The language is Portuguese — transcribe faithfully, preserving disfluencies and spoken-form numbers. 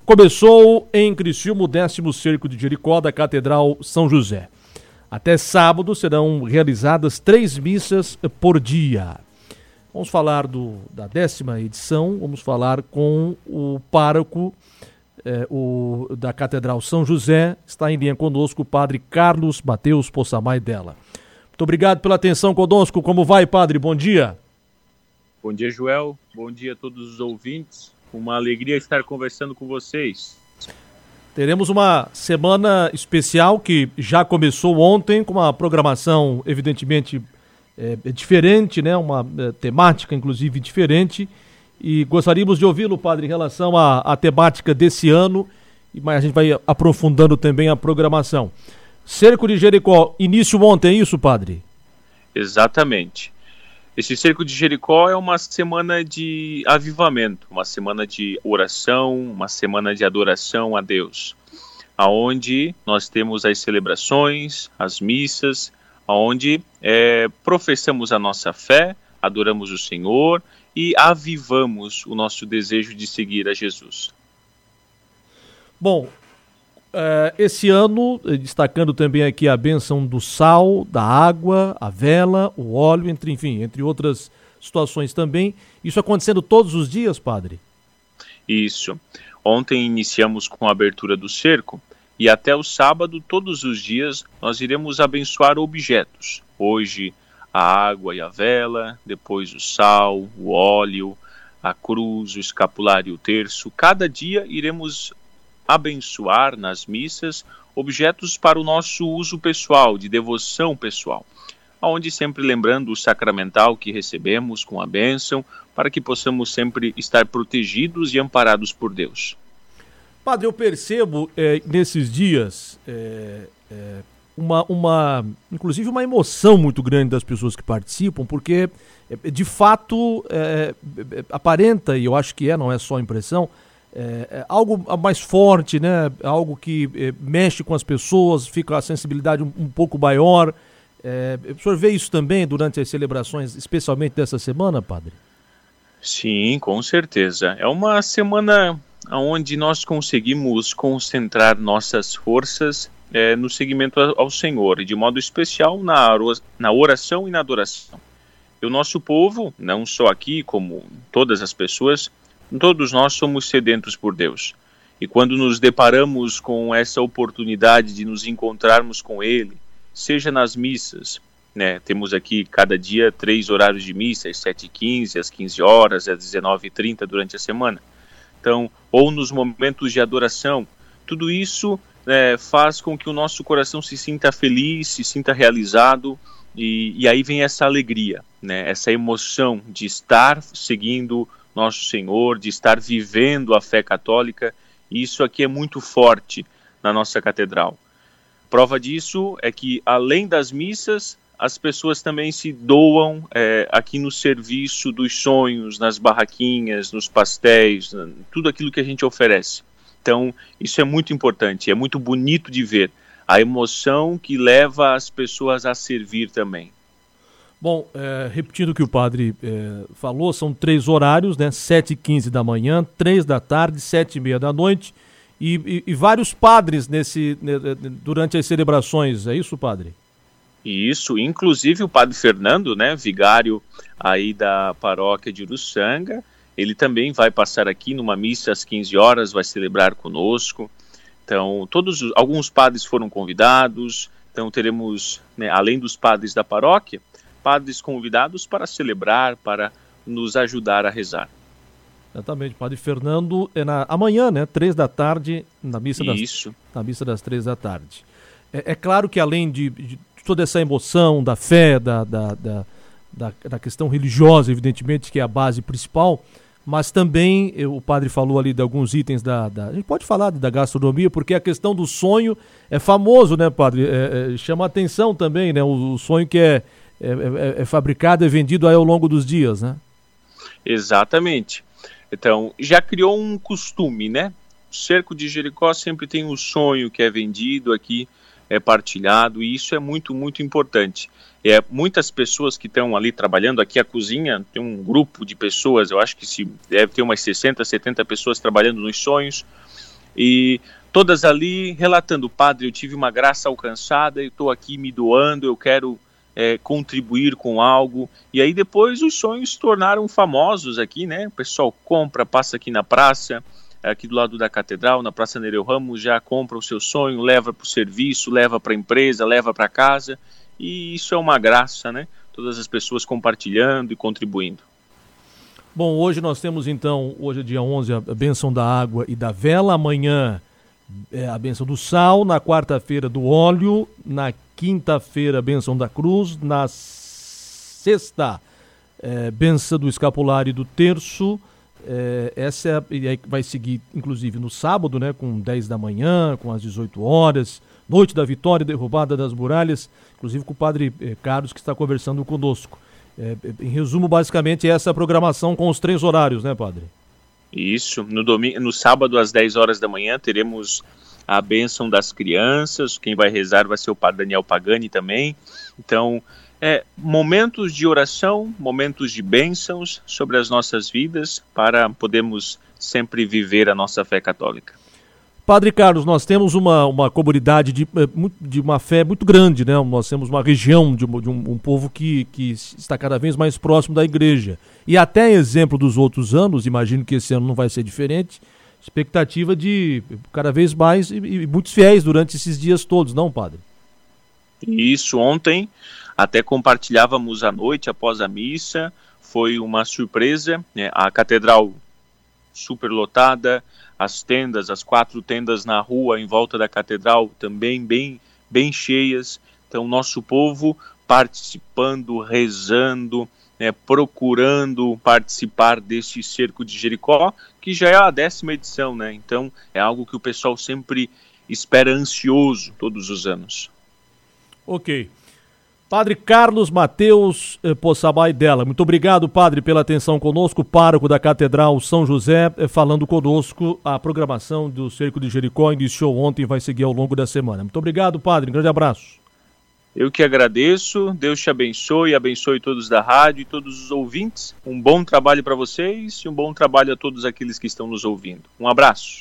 Começou em Criciúma o décimo Cerco de Jericó da Catedral São José. Até sábado serão realizadas três missas por dia. Vamos falar do, da décima edição, vamos falar com o pároco eh, o, da Catedral São José. Está em linha conosco o padre Carlos Mateus Possamay dela. Muito obrigado pela atenção conosco. Como vai, padre? Bom dia. Bom dia, Joel. Bom dia a todos os ouvintes. Uma alegria estar conversando com vocês. Teremos uma semana especial que já começou ontem, com uma programação evidentemente é, diferente, né? Uma é, temática inclusive diferente. E gostaríamos de ouvi-lo, padre, em relação à, à temática desse ano, mas a gente vai aprofundando também a programação. Cerco de Jericó, início ontem, é isso, padre? Exatamente. Esse Cerco de Jericó é uma semana de avivamento, uma semana de oração, uma semana de adoração a Deus, aonde nós temos as celebrações, as missas, aonde é, professamos a nossa fé, adoramos o Senhor e avivamos o nosso desejo de seguir a Jesus. Bom, esse ano, destacando também aqui a bênção do sal, da água, a vela, o óleo, entre, enfim, entre outras situações também. Isso acontecendo todos os dias, padre? Isso. Ontem iniciamos com a abertura do cerco e até o sábado, todos os dias, nós iremos abençoar objetos. Hoje, a água e a vela, depois o sal, o óleo, a cruz, o escapulário e o terço. Cada dia iremos abençoar nas missas objetos para o nosso uso pessoal, de devoção pessoal, onde sempre lembrando o sacramental que recebemos com a bênção, para que possamos sempre estar protegidos e amparados por Deus. Padre, eu percebo é, nesses dias é, é, uma, uma, inclusive uma emoção muito grande das pessoas que participam, porque é, de fato é, é, aparenta, e eu acho que é, não é só impressão, É, é algo mais forte, né? Algo que é, mexe com as pessoas, fica a sensibilidade um, um pouco maior. É, o senhor vê isso também durante as celebrações, especialmente dessa semana, padre? Sim, com certeza. É uma semana onde nós conseguimos concentrar nossas forças é, no seguimento ao Senhor, e de modo especial na, na oração e na adoração. E o nosso povo, não só aqui, como todas as pessoas, todos nós somos sedentos por Deus. E quando nos deparamos com essa oportunidade de nos encontrarmos com Ele, seja nas missas, né? Temos aqui cada dia três horários de missa, às sete e quinze, às quinze horas, às dezenove e trinta durante a semana. Então, ou nos momentos de adoração, tudo isso né, faz com que o nosso coração se sinta feliz, se sinta realizado, e, e aí vem essa alegria, né? Essa emoção de estar seguindo nosso Senhor, de estar vivendo a fé católica, e isso aqui é muito forte na nossa catedral. Prova disso é que, além das missas, as pessoas também se doam é, aqui no serviço dos sonhos, nas barraquinhas, nos pastéis, tudo aquilo que a gente oferece. Então, isso é muito importante, é muito bonito de ver a emoção que leva as pessoas a servir também. Bom, é, repetindo o que o padre é, falou, são três horários, né? sete e quinze da manhã, três da tarde, sete e meia da noite, e, e, e vários padres nesse, né, durante as celebrações, é isso, padre? Isso, inclusive o padre Fernando, né, vigário aí da paróquia de Uruçanga, ele também vai passar aqui numa missa às quinze horas, vai celebrar conosco. Então, todos, alguns padres foram convidados, então teremos, né, além dos padres da paróquia, padres convidados para celebrar, para nos ajudar a rezar. Exatamente, Padre Fernando é na amanhã, né, três da tarde, na missa das, Isso. na missa das três da tarde. É, é claro que além de, de toda essa emoção da fé, da, da, da, da, da questão religiosa, evidentemente, que é a base principal, mas também o padre falou ali de alguns itens da, da... A gente pode falar da gastronomia, porque a questão do sonho é famoso, né, padre? É, é, chama atenção também, né? O, o sonho que é, é, é, é fabricado, é vendido aí ao longo dos dias, né? Exatamente. Então, já criou um costume, né? O Cerco de Jericó sempre tem um sonho que é vendido aqui, é partilhado, e isso é muito, muito importante. É, muitas pessoas que estão ali trabalhando, aqui a cozinha tem um grupo de pessoas, eu acho que se deve ter umas sessenta, setenta pessoas trabalhando nos sonhos, e todas ali relatando: padre, eu tive uma graça alcançada, eu estou aqui me doando, eu quero é, contribuir com algo. E aí depois os sonhos se tornaram famosos aqui, né? O pessoal compra, passa aqui na praça, aqui do lado da catedral, na Praça Nereu Ramos, já compra o seu sonho, leva para o serviço, leva para a empresa, leva para casa, e isso é uma graça, né? Todas as pessoas compartilhando e contribuindo. Bom, hoje nós temos então, hoje é dia onze, a bênção da água e da vela, amanhã é a bênção do sal, na quarta-feira do óleo, na quinta-feira a bênção da cruz, na sexta é, bênção do escapulário e do terço. É, essa é a, e aí vai seguir inclusive no sábado, né, com dez da manhã, com as dezoito horas, noite da vitória, derrubada das muralhas, inclusive com o padre eh, Carlos, que está conversando conosco. É, em resumo, basicamente, essa é a programação com os três horários, né, padre? Isso, no, domingo, no sábado às dez horas da manhã teremos a bênção das crianças, quem vai rezar vai ser o padre Daniel Pagani também. Então, é, momentos de oração, momentos de bênçãos sobre as nossas vidas, para podermos sempre viver a nossa fé católica. Padre Carlos, nós temos uma, uma comunidade de, de uma fé muito grande, né? Nós temos uma região de, de um, um povo que, que está cada vez mais próximo da igreja. E até exemplo dos outros anos, imagino que esse ano não vai ser diferente, expectativa de cada vez mais e, e muitos fiéis durante esses dias todos, não, padre? Isso, ontem até compartilhávamos à noite, após a missa, foi uma surpresa, né? A catedral superlotada, as tendas, as quatro tendas na rua em volta da catedral também bem, bem cheias. Então, nosso povo participando, rezando, né, procurando participar deste cerco de Jericó, que já é a décima edição, né? Então, é algo que o pessoal sempre espera ansioso todos os anos. Ok. Padre Carlos Mateus eh, Poçamai Della, muito obrigado, padre, pela atenção conosco, pároco da Catedral São José, eh, falando conosco. A programação do Cerco de Jericó iniciou ontem e vai seguir ao longo da semana. Muito obrigado, padre, um grande abraço. Eu que agradeço, Deus te abençoe, abençoe todos da rádio e todos os ouvintes. Um bom trabalho para vocês e um bom trabalho a todos aqueles que estão nos ouvindo. Um abraço.